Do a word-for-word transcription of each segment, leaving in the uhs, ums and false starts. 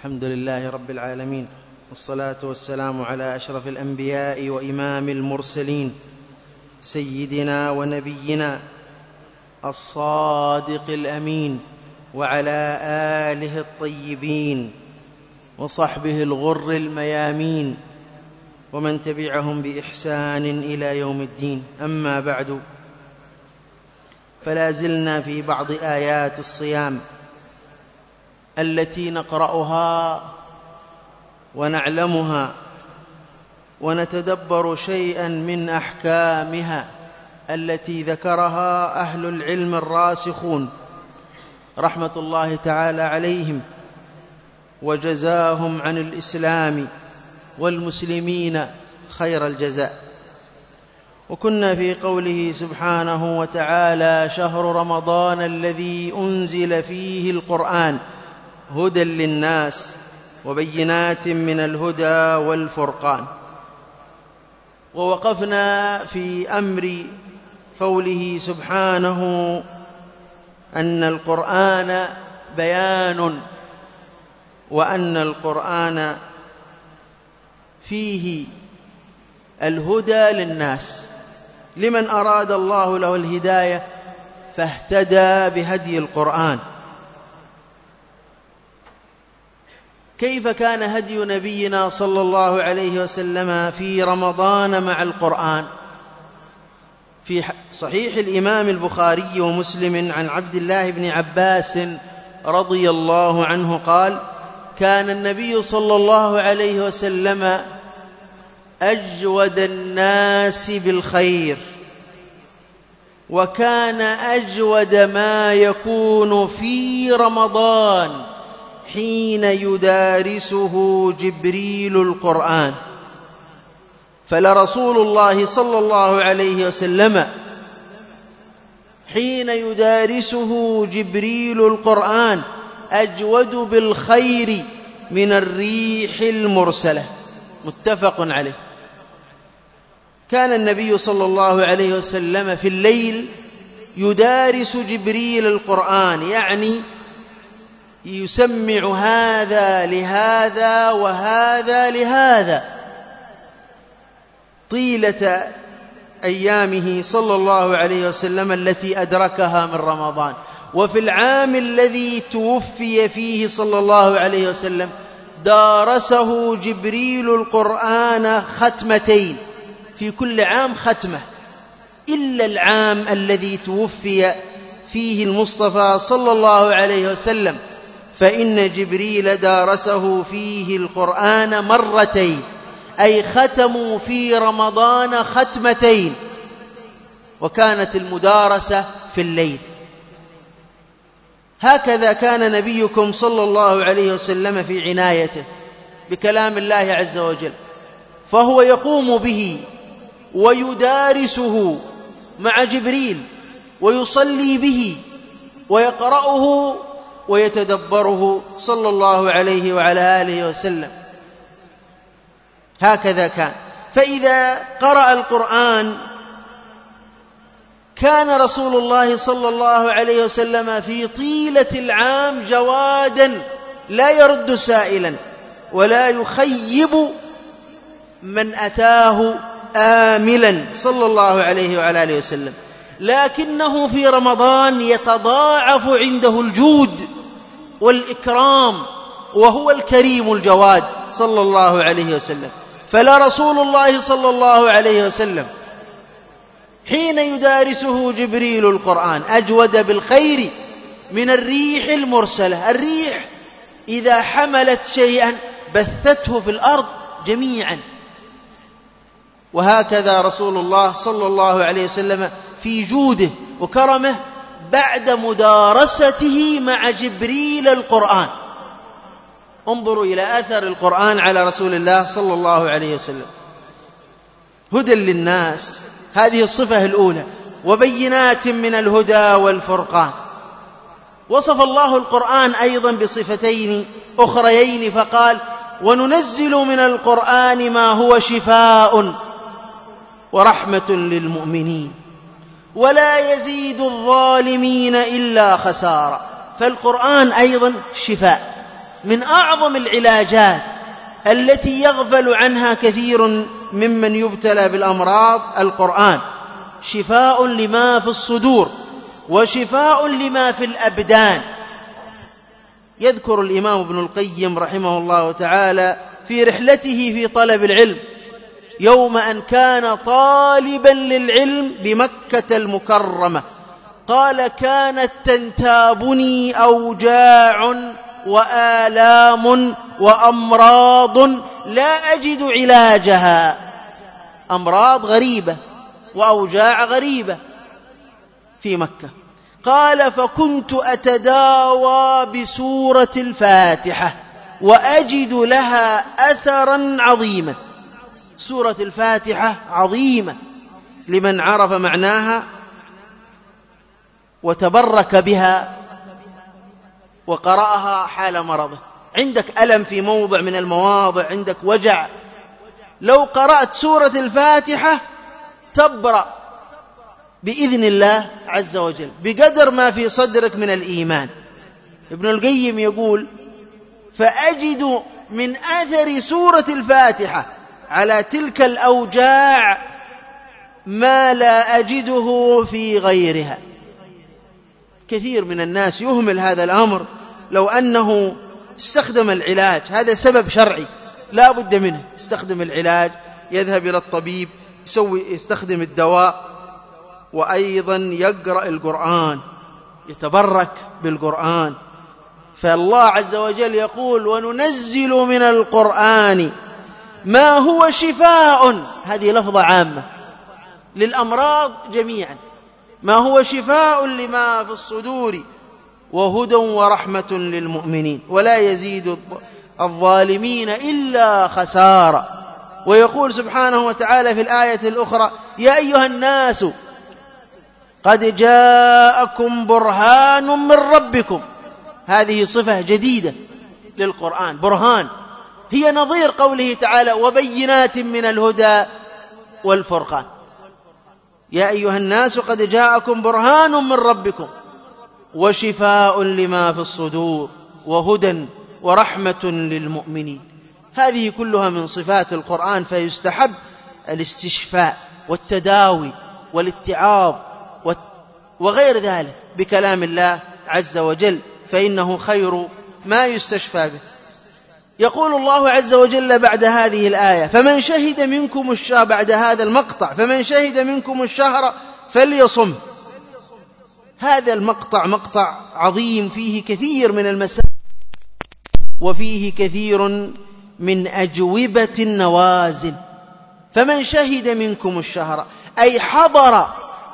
الحمد لله رب العالمين، والصلاة والسلام على أشرف الأنبياء وإمام المرسلين، سيدنا ونبينا الصادق الأمين، وعلى آله الطيبين وصحبه الغر الميامين، ومن تبعهم بإحسان إلى يوم الدين. أما بعد، فلا زلنا في بعض آيات الصيام التي نقرأها ونعلمها ونتدبر شيئا من أحكامها التي ذكرها أهل العلم الراسخون رحمة الله تعالى عليهم، وجزاهم عن الإسلام والمسلمين خير الجزاء. وكنا في قوله سبحانه وتعالى: شهر رمضان الذي أنزل فيه القرآن هدى للناس وبينات من الهدى والفرقان. ووقفنا في أمر قوله سبحانه أن القرآن بيان، وأن القرآن فيه الهدى للناس، لمن أراد الله له الهداية فاهتدى بهدي القرآن. كيف كان هدي نبينا صلى الله عليه وسلم في رمضان مع القرآن؟ في صحيح الإمام البخاري ومسلم عن عبد الله بن عباس رضي الله عنه قال: كان النبي صلى الله عليه وسلم أجود الناس بالخير، وكان أجود ما يكون في رمضان حين يدارسه جبريل القرآن. فلرسول الله صلى الله عليه وسلم حين يدارسه جبريل القرآن أجود بالخير من الريح المرسلة. متفق عليه. كان النبي صلى الله عليه وسلم في الليل يدارس جبريل القرآن، يعني يسمع هذا لهذا وهذا لهذا طيلة أيامه صلى الله عليه وسلم التي أدركها من رمضان. وفي العام الذي توفي فيه صلى الله عليه وسلم دارسه جبريل القرآن ختمتين، في كل عام ختمة، إلا العام الذي توفي فيه المصطفى صلى الله عليه وسلم، فإن جبريل دارسه فيه القرآن مرتين، أي ختموا في رمضان ختمتين، وكانت المدارسة في الليل. هكذا كان نبيكم صلى الله عليه وسلم في عنايته بكلام الله عز وجل، فهو يقوم به ويدارسه مع جبريل، ويصلي به ويقرأه ويتدبره صلى الله عليه وعلى آله وسلم. هكذا كان. فإذا قرأ القرآن كان رسول الله صلى الله عليه وسلم في طيلة العام جوادا لا يرد سائلا ولا يخيب من أتاه آملا صلى الله عليه وعلى آله وسلم، لكنه في رمضان يتضاعف عنده الجود والإكرام، وهو الكريم الجواد صلى الله عليه وسلم. فلا رسول الله صلى الله عليه وسلم حين يدارسه جبريل القرآن أجود بالخير من الريح المرسلة. الريح إذا حملت شيئا بثته في الأرض جميعا، وهكذا رسول الله صلى الله عليه وسلم في جوده وكرمه بعد مدارسته مع جبريل القرآن. انظروا إلى أثر القرآن على رسول الله صلى الله عليه وسلم. هدى للناس، هذه الصفة الأولى، وبينات من الهدى والفرقان. وصف الله القرآن أيضا بصفتين أخريين فقال: وننزل من القرآن ما هو شفاء ورحمة للمؤمنين ولا يزيد الظالمين إلا خسارا. فالقرآن أيضا شفاء، من أعظم العلاجات التي يغفل عنها كثير ممن يبتلى بالأمراض القرآن، شفاء لما في الصدور وشفاء لما في الأبدان. يذكر الإمام ابن القيم رحمه الله تعالى في رحلته في طلب العلم يوم أن كان طالبا للعلم بمكة المكرمة، قال: كانت تنتابني أوجاع وآلام وأمراض لا أجد علاجها، أمراض غريبة وأوجاع غريبة في مكة. قال: فكنت أتداوى بسورة الفاتحة وأجد لها أثرا عظيما. سورة الفاتحة عظيمة لمن عرف معناها وتبرك بها وقرأها حال مرضه. عندك ألم في موضع من المواضع، عندك وجع، لو قرأت سورة الفاتحة تبرأ بإذن الله عز وجل بقدر ما في صدرك من الإيمان. ابن القيم يقول: فأجد من أثر سورة الفاتحة على تلك الأوجاع ما لا أجده في غيرها. كثير من الناس يهمل هذا الأمر، لو أنه استخدم العلاج، هذا سبب شرعي لا بد منه، يستخدم العلاج، يذهب إلى الطبيب، يسوي يستخدم الدواء، وأيضا يقرأ القرآن، يتبرك بالقرآن. فالله عز وجل يقول: وننزل من القرآن ما هو شفاء، هذه لفظة عامة للأمراض جميعا، ما هو شفاء لما في الصدور وهدى ورحمة للمؤمنين ولا يزيد الظالمين إلا خسارة. ويقول سبحانه وتعالى في الآية الأخرى: يا أيها الناس قد جاءكم برهان من ربكم. هذه صفة جديدة للقرآن، برهان، هي نظير قوله تعالى: وبينات من الهدى والفرقان. يا أيها الناس قد جاءكم برهان من ربكم وشفاء لما في الصدور وهدى ورحمة للمؤمنين. هذه كلها من صفات القرآن، فيستحب الاستشفاء والتداوي والاتعاظ وغير ذلك بكلام الله عز وجل، فإنه خير ما يستشفى به. يقول الله عز وجل بعد هذه الآية: فمن شهد منكم الشهر، بعد هذا المقطع: فمن شهد منكم الشهر فليصم. هذا المقطع مقطع عظيم فيه كثير من المسائل وفيه كثير من أجوبة النوازل. فمن شهد منكم الشهر أي حضر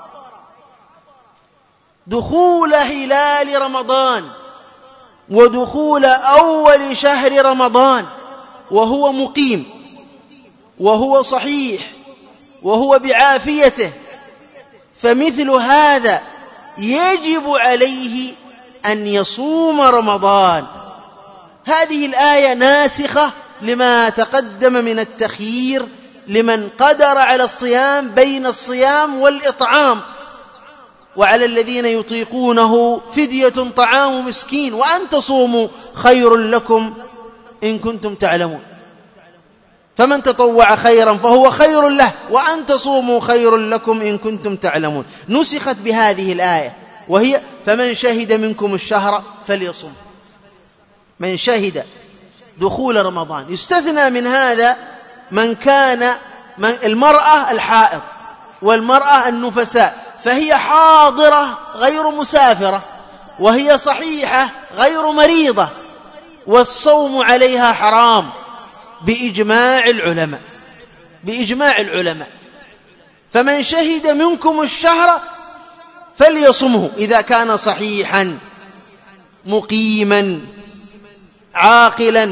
دخول هلال رمضان ودخول أول شهر رمضان وهو مقيم وهو صحيح وهو بعافيته، فمثل هذا يجب عليه أن يصوم رمضان. هذه الآية ناسخة لما تقدم من التخيير لمن قدر على الصيام بين الصيام والإطعام، وعلى الذين يطيقونه فدية طعام مسكين، وأن تصوموا خير لكم إن كنتم تعلمون. فمن تطوع خيرا فهو خير له وأن تصوموا خير لكم إن كنتم تعلمون. نسخت بهذه الآية وهي: فمن شهد منكم الشهر فليصم. من شهد دخول رمضان. يستثنى من هذا من كان من المرأة الحائض والمرأة النفساء، فهي حاضرة غير مسافرة، وهي صحيحة غير مريضة، والصوم عليها حرام بإجماع العلماء، بإجماع العلماء. فمن شهد منكم الشهر فليصمه إذا كان صحيحا مقيما عاقلا،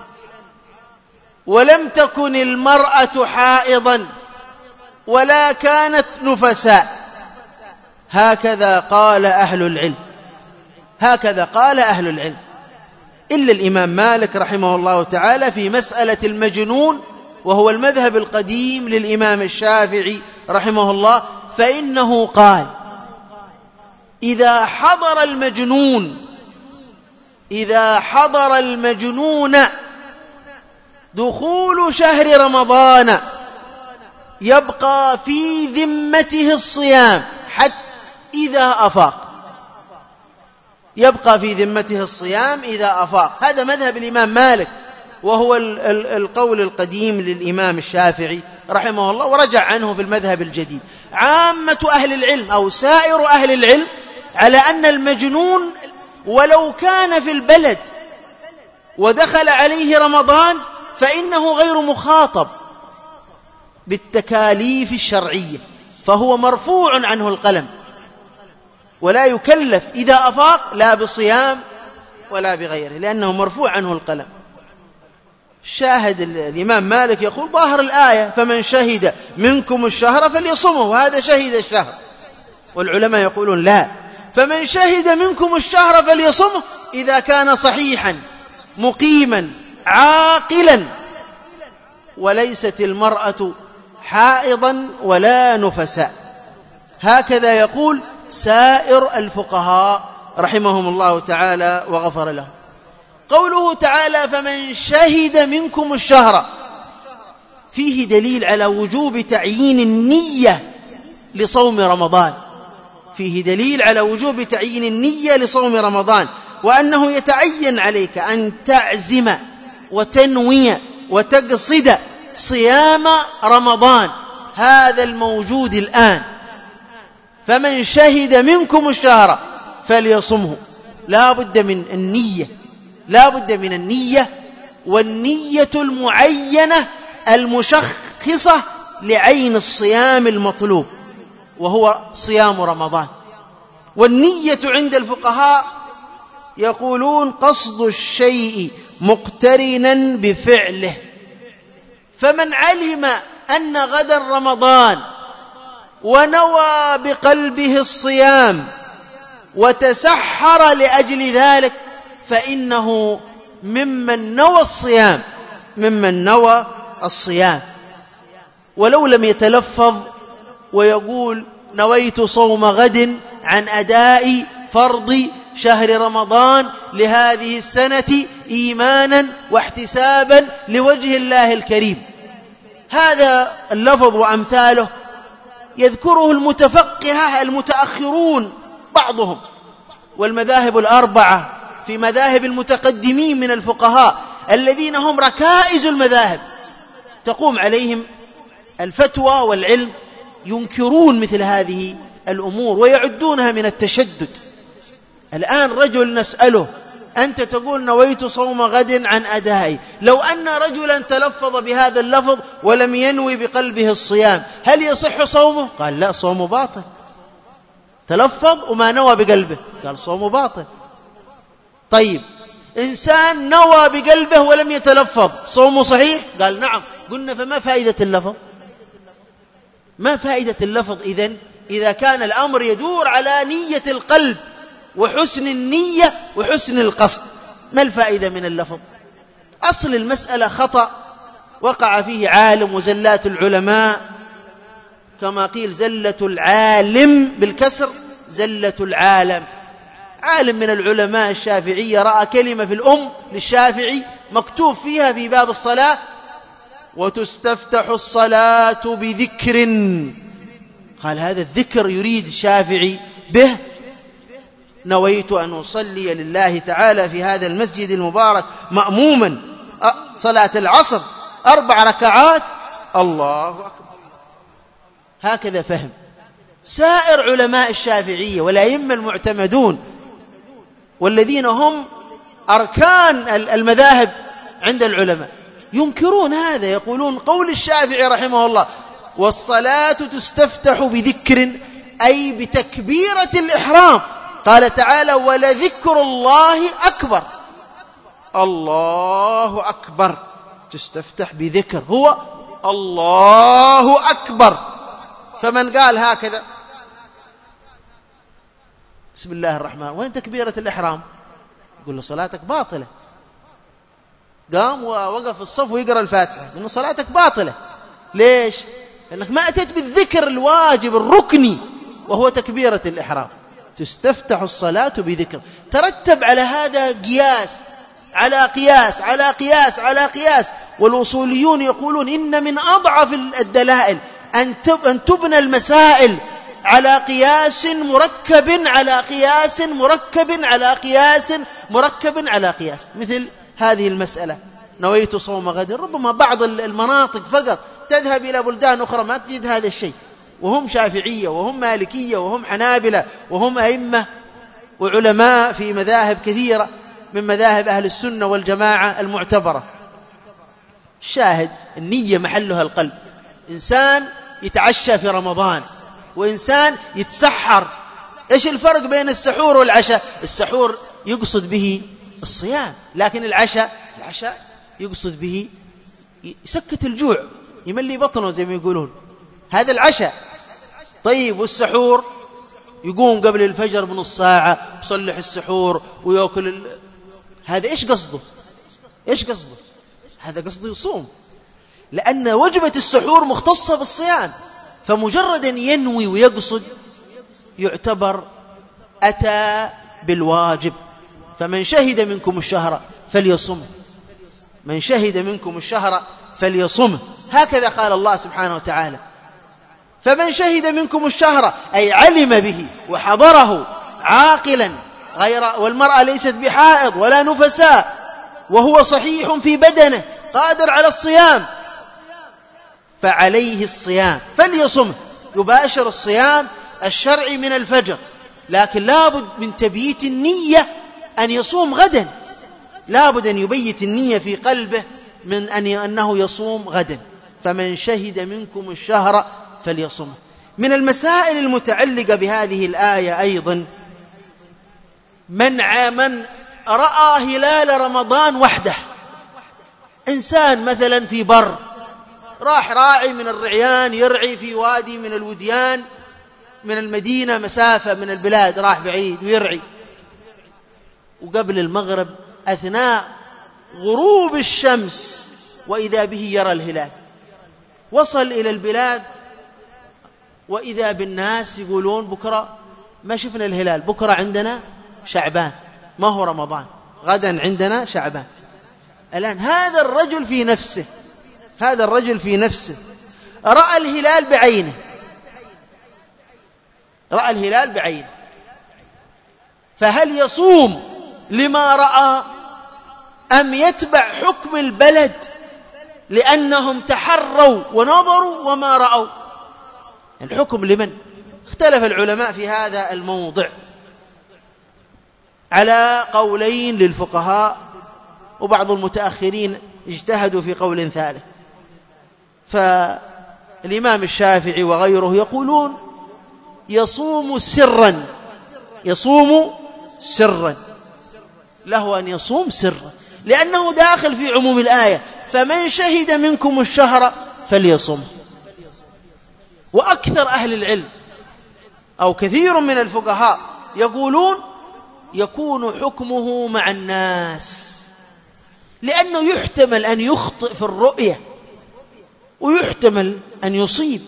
ولم تكن المرأة حائضا ولا كانت نفساء. هكذا قال أهل العلم، هكذا قال أهل العلم، إلا الإمام مالك رحمه الله تعالى في مسألة المجنون، وهو المذهب القديم للإمام الشافعي رحمه الله، فإنه قال: إذا حضر المجنون إذا حضر المجنون دخول شهر رمضان يبقى في ذمته الصيام حتى إذا أفاق، يبقى في ذمته الصيام إذا أفاق. هذا مذهب الإمام مالك، وهو القول القديم للإمام الشافعي رحمه الله، ورجع عنه في المذهب الجديد. عامة أهل العلم أو سائر أهل العلم على أن المجنون ولو كان في البلد ودخل عليه رمضان فإنه غير مخاطب بالتكاليف الشرعية، فهو مرفوع عنه القلم ولا يكلف إذا أفاق لا بصيام ولا بغيره، لأنه مرفوع عنه القلم. شاهد الإمام مالك يقول ظاهر الآية فمن شهد منكم الشهر فليصمه، وهذا شهد الشهر. والعلماء يقولون لا، فمن شهد منكم الشهر فليصمه إذا كان صحيحا مقيما عاقلا، وليست المرأة حائضا ولا نفساء. هكذا يقول سائر الفقهاء رحمهم الله تعالى وغفر لهم. قوله تعالى فمن شهد منكم الشهر فيه دليل على وجوب تعيين النية لصوم رمضان، فيه دليل على وجوب تعيين النية لصوم رمضان، وأنه يتعين عليك أن تعزم وتنوي وتقصد صيام رمضان، هذا الموجود الآن. فمن شهد منكم الشهر فليصمه، لا بد من النية، لا بد من النية، والنية المعينة المشخصة لعين الصيام المطلوب وهو صيام رمضان. والنية عند الفقهاء يقولون قصد الشيء مقترنا بفعله، فمن علم أن غدا رمضان ونوى بقلبه الصيام وتسحر لأجل ذلك فإنه ممن نوى الصيام، ممن نوى الصيام، ولو لم يتلفظ ويقول نويت صوم غد عن أداء فرض شهر رمضان لهذه السنة إيمانا واحتسابا لوجه الله الكريم. هذا اللفظ وأمثاله يذكره المتفقهة المتأخرون بعضهم، والمذاهب الأربعة في مذاهب المتقدمين من الفقهاء الذين هم ركائز المذاهب تقوم عليهم الفتوى والعلم، ينكرون مثل هذه الأمور ويعدونها من التشدد. الآن رجل نسأله أنت تقول نويت صوم غد عن أدائي، لو أن رجلا تلفظ بهذا اللفظ ولم ينوي بقلبه الصيام هل يصح صومه؟ قال لا، صومه باطل. تلفظ وما نوى بقلبه، قال صومه باطل. طيب إنسان نوى بقلبه ولم يتلفظ صومه صحيح؟ قال نعم. قلنا فما فائدة اللفظ؟ ما فائدة اللفظ إذن إذا كان الأمر يدور على نية القلب وحسن النية وحسن القصد؟ ما الفائدة من اللفظ؟ أصل المسألة خطأ وقع فيه عالم وزلات العلماء، كما قيل زلة العالم بالكسر زلة العالم. عالم من العلماء الشافعية رأى كلمة في الأم للشافعي مكتوب فيها في باب الصلاة وتستفتح الصلاة بذكر، قال هذا الذكر يريد الشافعي به نويت أن أصلي لله تعالى في هذا المسجد المبارك مأموما صلاة العصر أربع ركعات، الله أكبر. هكذا فهم سائر علماء الشافعية والأئمة المعتمدون والذين هم أركان المذاهب عند العلماء، ينكرون هذا، يقولون قول الشافعي رحمه الله والصلاة تستفتح بذكر أي بتكبيرة الإحرام. قال تعالى ولذكر الله أكبر، الله أكبر، تستفتح بذكر هو الله أكبر. فمن قال هكذا بسم الله الرحمن وين تكبيرة الإحرام؟ يقول له صلاتك باطلة. قام ووقف في الصف ويقرأ الفاتحة، يقول له صلاتك باطلة. ليش؟ لأنك ما أتيت بالذكر الواجب الركني وهو تكبيرة الإحرام. تستفتح الصلاة بذكر. ترتب على هذا قياس على قياس على قياس على قياس. والأصوليون يقولون إن من أضعف الدلائل أن تبنى المسائل على قياس مركب على قياس مركب على قياس مركب على قياس. مثل هذه المسألة نويت صوم غد، ربما بعض المناطق فقط تذهب إلى بلدان أخرى ما تجد هذا الشيء، وهم شافعية وهم مالكية وهم حنابلة وهم أئمة وعلماء في مذاهب كثيرة من مذاهب أهل السنة والجماعة المعتبرة. الشاهد النية محلها القلب. إنسان يتعشى في رمضان وإنسان يتسحر. إيش الفرق بين السحور والعشاء؟ السحور يقصد به الصيام، لكن العشاء العشاء يقصد به يسكت الجوع، يملي بطنه زي ما يقولون، هذا العشاء. طيب والسحور يقوم قبل الفجر بنص ساعة يصلح السحور ويأكل ال... هذا إيش قصده؟ إيش قصده؟ هذا قصده يصوم، لأن وجبة السحور مختصة بالصيام، فمجرد أن ينوي ويقصد يعتبر أتى بالواجب. فمن شهد منكم الشهر فليصم، من شهد منكم الشهر فليصم، هكذا قال الله سبحانه وتعالى. فمن شهد منكم الشهر أي علم به وحضره عاقلا، غير والمرأة ليست بحائض ولا نفساء وهو صحيح في بدنه قادر على الصيام فعليه الصيام فليصم، يباشر الصيام الشرعي من الفجر، لكن لابد من تبييت النية أن يصوم غدا، لابد أن يبيت النية في قلبه من أن أنه يصوم غدا. فمن شهد منكم الشهر فليصم. من المسائل المتعلقة بهذه الآية أيضا منع من رأى هلال رمضان وحده. إنسان مثلا في بر، راح راعي من الرعيان يرعي في وادي من الوديان من المدينة، مسافة من البلاد، راح بعيد ويرعي، وقبل المغرب أثناء غروب الشمس وإذا به يرى الهلال. وصل إلى البلاد وإذا بالناس يقولون بكرة ما شفنا الهلال، بكرة عندنا شعبان ما هو رمضان، غدا عندنا شعبان. الآن هذا الرجل في نفسه هذا الرجل في نفسه رأى الهلال بعينه رأى الهلال بعينه فهل يصوم لما رأى أم يتبع حكم البلد لأنهم تحروا ونظروا وما رأوا؟ الحكم لمن؟ اختلف العلماء في هذا الموضع على قولين للفقهاء، وبعض المتأخرين اجتهدوا في قول ثالث. فالإمام الشافعي وغيره يقولون يصوم سرا يصوم سرا له أن يصوم سرا، لأنه داخل في عموم الآية فمن شهد منكم الشهر فليصم. وأكثر أهل العلم أو كثير من الفقهاء يقولون يكون حكمه مع الناس، لأنه يحتمل أن يخطئ في الرؤية ويحتمل أن يصيب،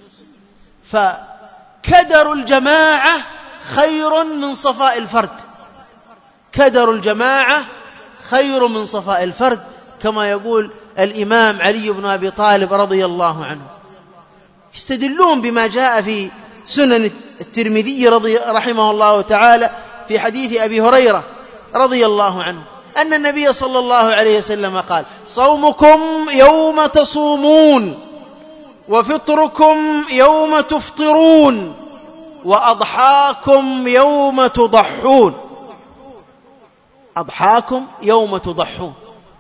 فكدر الجماعة خير من صفاء الفرد كدر الجماعة خير من صفاء الفرد، كما يقول الإمام علي بن أبي طالب رضي الله عنه. يستدلون بما جاء في سنن الترمذي رضي رحمه الله تعالى في حديث أبي هريرة رضي الله عنه أن النبي صلى الله عليه وسلم قال: صومكم يوم تصومون وفطركم يوم تفطرون وأضحاكم يوم تضحون أضحاكم يوم تضحون.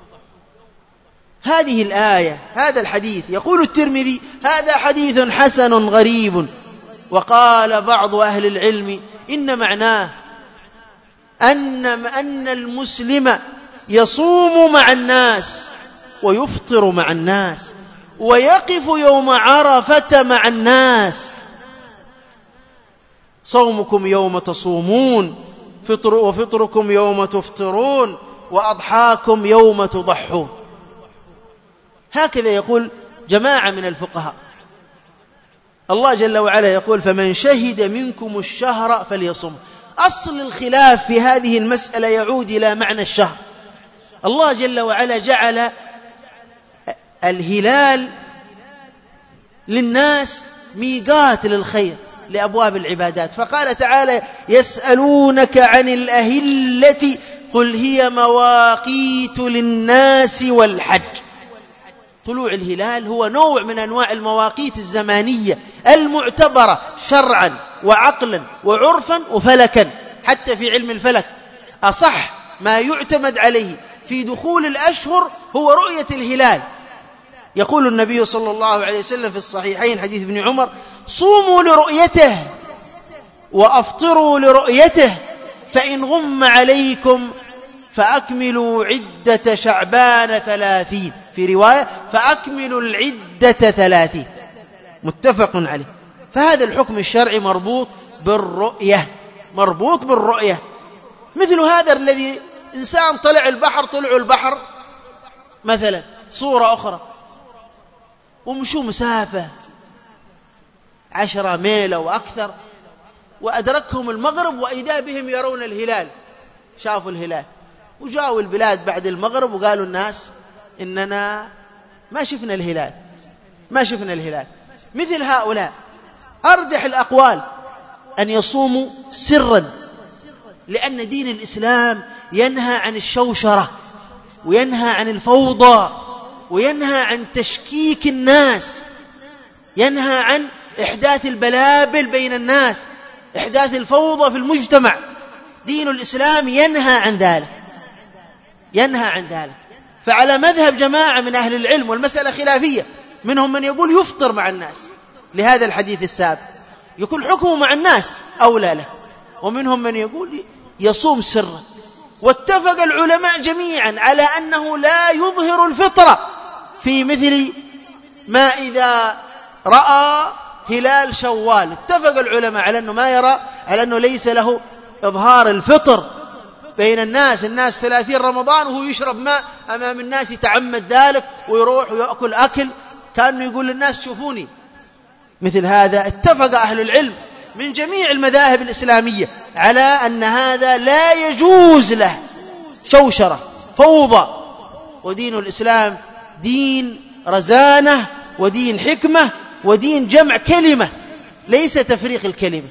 هذه الآية هذا الحديث يقول الترمذي هذا حديث حسن غريب. وقال بعض أهل العلم إن معناه أن أن المسلم يصوم مع الناس ويفطر مع الناس ويقف يوم عرفة مع الناس. صومكم يوم تصومون فطر وفطركم يوم تفطرون وأضحاكم يوم تضحون. هكذا يقول جماعة من الفقهاء. الله جل وعلا يقول: فمن شهد منكم الشهر فليصم. أصل الخلاف في هذه المسألة يعود إلى معنى الشهر. الله جل وعلا جعل الهلال للناس ميقات للخير لأبواب العبادات، فقال تعالى: يسألونك عن الأهلة قل هي مواقيت للناس والحج. طلوع الهلال هو نوع من أنواع المواقيت الزمانية المعتبرة شرعا وعقلا وعرفا وفلكا. حتى في علم الفلك أصح ما يعتمد عليه في دخول الأشهر هو رؤية الهلال. يقول النبي صلى الله عليه وسلم في الصحيحين حديث ابن عمر: صوموا لرؤيته وأفطروا لرؤيته، فإن غم عليكم فأكملوا عدة شعبان ثلاثين، في رواية فأكملوا العدة ثلاثين، متفق عليه. فهذا الحكم الشرعي مربوط بالرؤية، مربوط بالرؤية. مثل هذا الذي إنسان طلع البحر، طلعوا البحر مثلا صورة أخرى، ومشوا مسافة عشرة ميل أو أكثر، وأدركهم المغرب وإذا بهم يرون الهلال، شافوا الهلال، وجاءوا البلاد بعد المغرب وقالوا الناس إننا ما شفنا الهلال، ما شفنا الهلال. مثل هؤلاء أرجح الأقوال أن يصوموا سرا، لأن دين الإسلام ينهى عن الشوشرة، وينهى عن الفوضى، وينهى عن تشكيك الناس، ينهى عن إحداث البلابل بين الناس، إحداث الفوضى في المجتمع. دين الإسلام ينهى عن ذلك، ينهى عن ذلك. فعلى مذهب جماعة من أهل العلم، والمسألة خلافية، منهم من يقول يفطر مع الناس لهذا الحديث السابق، يكون حكمه مع الناس أولى له، ومنهم من يقول يصوم سرا. واتفق العلماء جميعا على أنه لا يظهر الفطرة في مثل ما إذا رأى هلال شوال. اتفق العلماء على أنه ما يرى، على أنه ليس له إظهار الفطر بين الناس. الناس ثلاثين رمضان وهو يشرب ماء أمام الناس، يتعمد ذلك ويروح ويأكل أكل كأنه يقول للناس شوفوني. مثل هذا اتفق أهل العلم من جميع المذاهب الإسلامية على أن هذا لا يجوز له شوشرة فوضى. ودين الإسلام دين رزانة، ودين حكمة، ودين جمع كلمة، ليس تفريق الكلمة.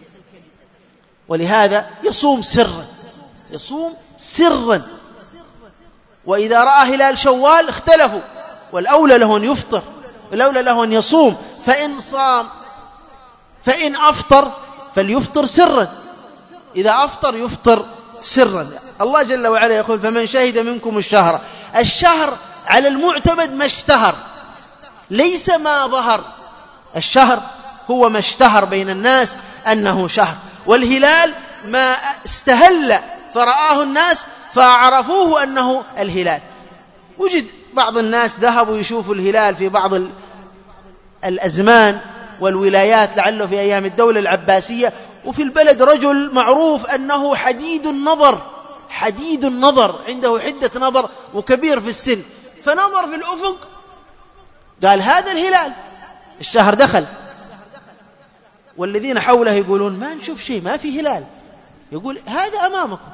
ولهذا يصوم سرا، يصوم سرا. وإذا رأى هلال شوال اختلفوا، والأولى له أن يفطر، والأولى له أن يصوم. فإن صام فإن أفطر فليفطر سرا، إذا أفطر يفطر سرا. الله جل وعلا يقول: فمن شهد منكم الشهر. الشهر على المعتمد ما اشتهر، ليس ما ظهر. الشهر هو ما اشتهر بين الناس أنه شهر، والهلال ما استهل فرآه الناس فعرفوه أنه الهلال. وجد بعض الناس ذهبوا يشوفوا الهلال في بعض الأزمان والولايات، لعله في أيام الدولة العباسية، وفي البلد رجل معروف أنه حديد النظر، حديد النظر، عنده حدة نظر وكبير في السن، فنظر في الأفق قال: هذا الهلال، الشهر دخل. والذين حوله يقولون: ما نشوف شيء، ما في هلال. يقول: هذا أمامكم،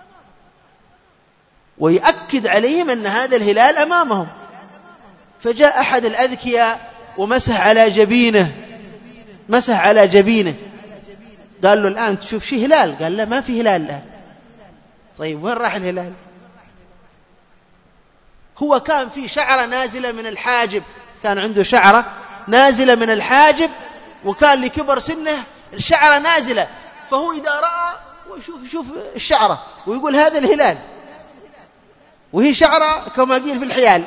ويأكد عليهم أن هذا الهلال أمامهم. فجاء أحد الأذكياء ومسح على جبينه، مسح على جبينه، قال له: الآن تشوف شيء هلال؟ قال: لا، ما في هلال الآن. طيب وين راح الهلال؟ هو كان في شعرة نازلة من الحاجب، كان عنده شعرة نازلة من الحاجب، وكان لكبر سنه الشعرة نازلة، فهو إذا رأى ويشوف يشوف الشعرة ويقول: هذا الهلال، وهي شعرة كما قيل في الحيال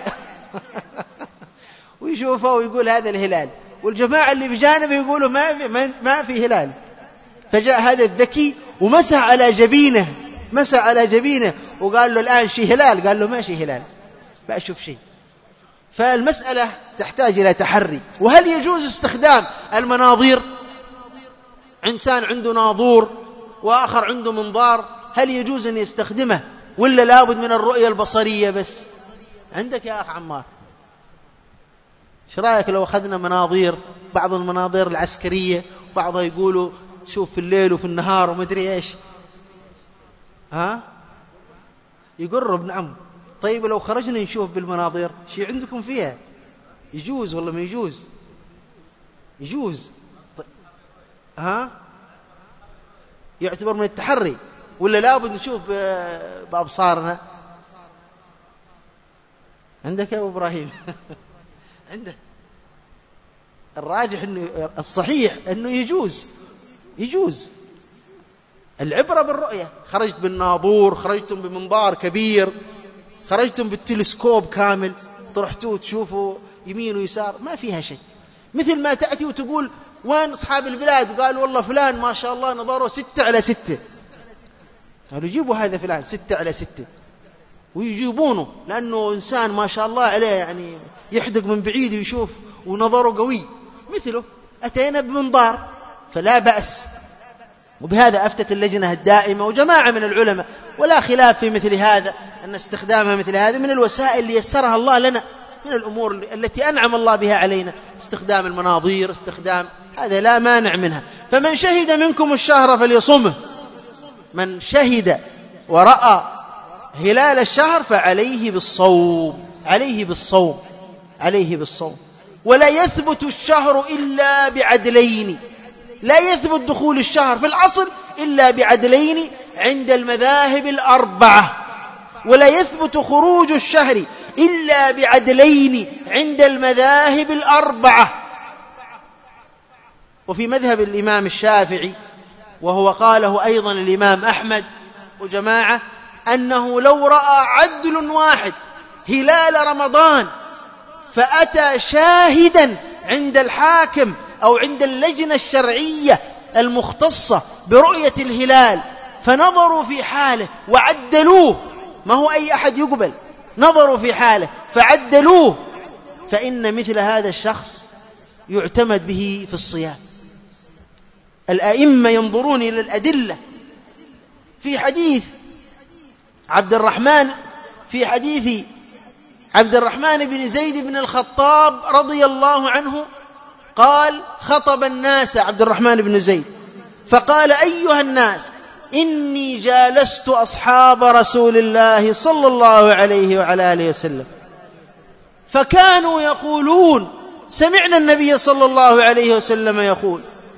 ويشوفه ويقول: هذا الهلال. والجماعة اللي بجانبه يقولوا: ما في, ما في هلال. فجاء هذا الذكي ومسح على جبينه، مسح على جبينه وقال له: الآن شيء هلال؟ قال له: ما شيء هلال، ما أشوف شيء. فالمسألة تحتاج إلى تحري. وهل يجوز استخدام المناظير؟ إنسان عنده ناظور وآخر عنده منظار، هل يجوز أن يستخدمه ولا لابد من الرؤية البصرية بس؟ عندك يا أخ عمار، ايش رايك لو أخذنا مناظير، بعض المناظير العسكرية، بعضها يقولوا شوف في الليل وفي النهار وما أدري إيش، ها يقرب. نعم. طيب لو خرجنا نشوف بالمناظير شيء عندكم فيها يجوز والله ما يجوز؟ يجوز. طيب. ها يعتبر من التحري ولا لابد نشوف بأبصارنا؟ عندك يا أبو إبراهيم؟ عنده. الراجح إنه الصحيح إنه يجوز يجوز. العبرة بالرؤية. خرجت بالناظور، خرجتم بمنظار كبير، خرجتم بالتلسكوب كامل، طرحتوه تشوفوا يمين ويسار، ما فيها شيء. مثل ما تأتي وتقول وين أصحاب البلاد؟ قالوا والله فلان ما شاء الله نظره ستة على ستة. قالوا جيبوا هذا فلان ستة على ستة، ويجيبونه لأنه إنسان ما شاء الله عليه، يعني يحدق من بعيد ويشوف ونظره قوي مثله. أتينا بمنظار فلا بأس. وبهذا أفتت اللجنة الدائمة وجماعة من العلماء، ولا خلاف في مثل هذا، أن استخدامها مثل هذا من الوسائل اللي يسرها الله لنا، من الأمور التي أنعم الله بها علينا. استخدام المناظير، استخدام هذا لا مانع منها. فمن شهد منكم الشهر فليصمه. من شهد ورأى هلال الشهر فعليه بالصوم، عليه بالصوم، عليه بالصوم. ولا يثبت الشهر إلا بعدلين. لا يثبت دخول الشهر في الأصل إلا بعدلين عند المذاهب الأربعة. ولا يثبت خروج الشهر إلا بعدلين عند المذاهب الأربعة. وفي مذهب الإمام الشافعي، وهو قاله أيضا الإمام أحمد وجماعة، أنه لو رأى عدل واحد هلال رمضان فأتى شاهدا عند الحاكم أو عند اللجنة الشرعية المختصة برؤية الهلال، فنظروا في حاله وعدلوه، ما هو أي أحد يقبل، نظروا في حاله فعدلوه، فإن مثل هذا الشخص يعتمد به في الصيام. الأئمة ينظرون إلى الأدلة. في حديث عبد الرحمن في حديث عبد الرحمن بن زيد بن الخطاب رضي الله عنه قال: خطب الناس عبد الرحمن بن زيد فقال: أيها الناس، إني جالست أصحاب رسول الله صلى الله عليه وعلى آله وسلم فكانوا يقولون، سمعنا النبي صلى الله عليه وسلم يقول: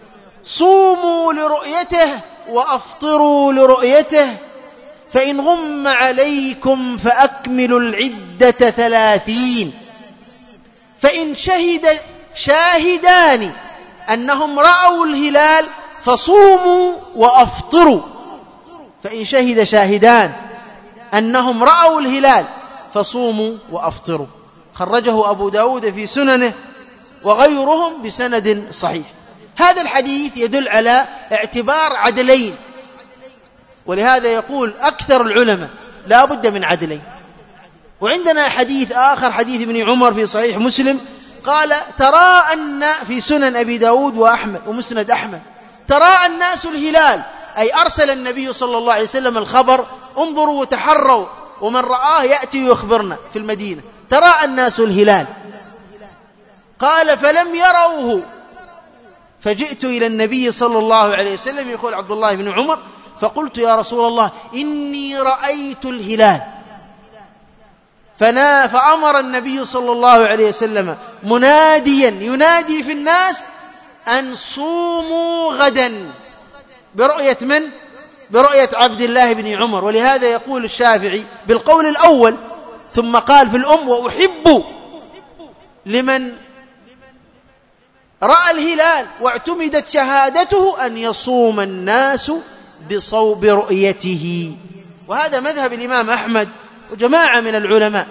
صوموا لرؤيته وأفطروا لرؤيته، فإن غم عليكم فأكملوا العدة ثلاثين، فإن شهد شاهدان أنهم رأوا الهلال فصوموا وأفطروا. فإن شهد شاهدان أنهم رأوا الهلال فصوموا وأفطروا. خرجه أبو داود في سننه وغيرهم بسند صحيح. هذا الحديث يدل على اعتبار عدلين، ولهذا يقول أكثر العلماء لا بد من عدلين. وعندنا حديث آخر، حديث ابن عمر في صحيح مسلم، قال: تراءى أن في سنن أبي داود وأحمد ومسند أحمد، تراءى الناس الهلال، أي أرسل النبي صلى الله عليه وسلم الخبر: انظروا وتحروا، ومن رآه يأتي ويخبرنا في المدينة. تراءى الناس الهلال، قال: فلم يروه، فجئت إلى النبي صلى الله عليه وسلم، يقول عبد الله بن عمر، فقلت: يا رسول الله، إني رأيت الهلال. فنا فأمر النبي صلى الله عليه وسلم مناديا ينادي في الناس أن صوموا غدا، برؤية من؟ برؤية عبد الله بن عمر. ولهذا يقول الشافعي بالقول الأول، ثم قال في الأم: وأحب لمن رأى الهلال واعتمدت شهادته أن يصوم الناس بصوم برؤيته. وهذا مذهب الإمام أحمد وجماعة من العلماء.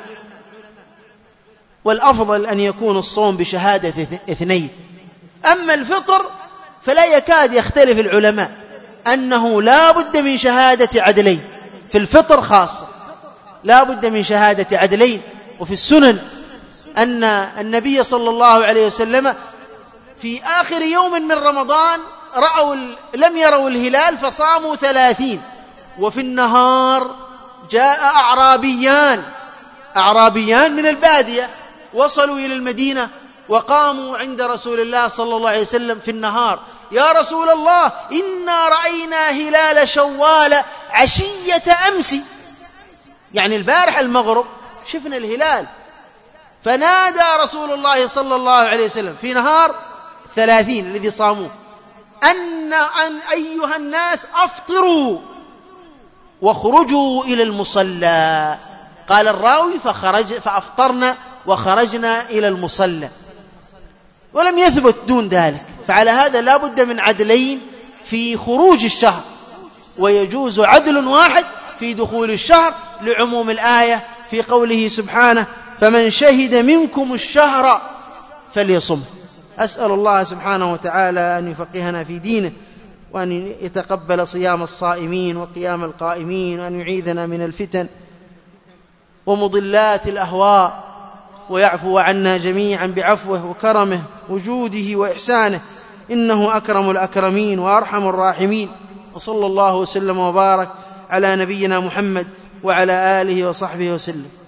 والأفضل أن يكون الصوم بشهادة اثنين. أما الفطر فلا يكاد يختلف العلماء أنه لا بد من شهادة عدلين، في الفطر خاصة لا بد من شهادة عدلين. وفي السنن أن النبي صلى الله عليه وسلم في آخر يوم من رمضان رأوا لم يروا الهلال فصاموا ثلاثين. وفي النهار جاء أعرابيان أعرابيان من البادية، وصلوا إلى المدينة وقاموا عند رسول الله صلى الله عليه وسلم في النهار يا رسول الله إنا رأينا هلال شوال عشية أمس، يعني البارح المغرب شفنا الهلال. فنادى رسول الله صلى الله عليه وسلم في نهار ثلاثين الذي صاموه أن, أن أيها الناس أفطروا واخرجوا إلى المصلى. قال الراوي فخرج فأفطرنا وخرجنا إلى المصلى، ولم يثبت دون ذلك. فعلى هذا لا بد من عدلين في خروج الشهر، ويجوز عدل واحد في دخول الشهر لعموم الآية في قوله سبحانه فمن شهد منكم الشهر فليصم. أسأل الله سبحانه وتعالى أن يفقهنا في دينه، وأن يتقبل صيام الصائمين وقيام القائمين، وأن يعيذنا من الفتن ومضلات الأهواء، ويعفو عنا جميعا بعفوه وكرمه وجوده وإحسانه، إنه أكرم الأكرمين وأرحم الراحمين. وصلى الله وسلم وبارك على نبينا محمد وعلى آله وصحبه وسلم.